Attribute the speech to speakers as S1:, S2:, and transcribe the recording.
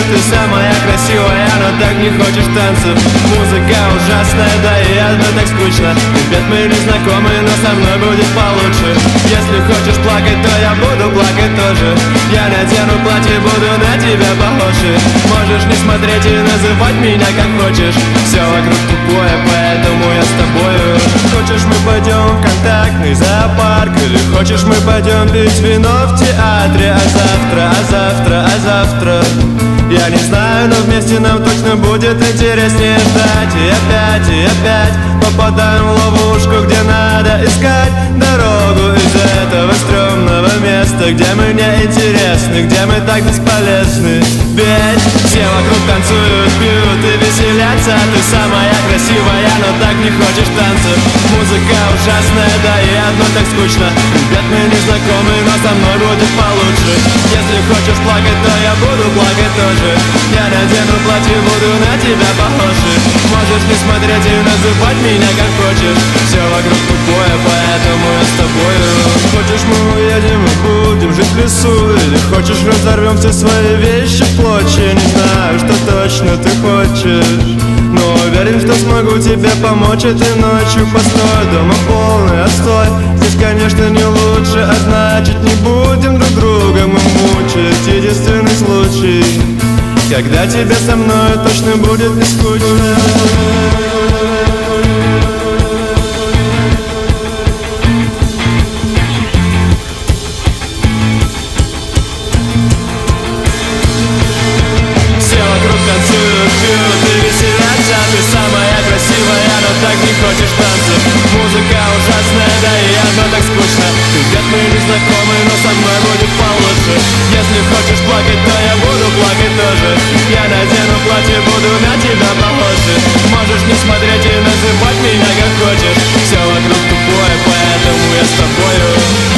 S1: ты самая красивая, но так не хочешь танцев. Музыка ужасная, да и одно так скучно. Ребят, мы не знакомы, но со мной будет получше. Если хочешь плакать, то я буду плакать тоже. Я надену платье, буду на тебя похожи. Можешь не смотреть и называть меня как хочешь. Все вокруг тупое, поэтому я с тобою. Хочешь, мы пойдем в контактный зоопарк, или хочешь, мы пойдем пить вино в театре. А завтра я не знаю, но вместе нам точно будет интереснее ждать. И опять попадаем в ловушку, где надо искать дорогу из этого стрёмного места, где мы не интересны, где мы так бесполезны. Ведь все вокруг танцуют, пьют и веселятся. Ты самая красивая, но так не хочешь танцев. Музыка ужасная, да и одно так скучно. Ребят, мы не знакомы, но со мной будет получше. Если хочешь плакать, то я буду плакать тоже. Я надену платье, буду на тебя похожи. Можешь не смотреть и называть меня как хочешь. Все вокруг тупое, поэтому я с тобою. Хочешь, мы уедем и будем жить в лесу, или хочешь, разорвем все свои вещи в клочья. Не знаю, что точно ты хочешь, но уверен, что смогу тебе помочь этой ночью. Постой, дома полный отстой. Здесь, конечно, не лучше, а значит, не будем друг друга мы мучить. Единственный случай, когда тебе со мной точно будет не скучно. Все вокруг танцуют, пьют и веселятся. Ты самая красивая, но так не хочешь танцев. Музыка ужасная, да и одно так скучно. Ребят, мы не знакомы, но со мной будет получше. Если хочешь плакать, то я буду плакать тоже. Я надену платье, буду на тебя похожи. Можешь не смотреть и называть меня как хочешь. Все вокруг тупое, поэтому я с тобою.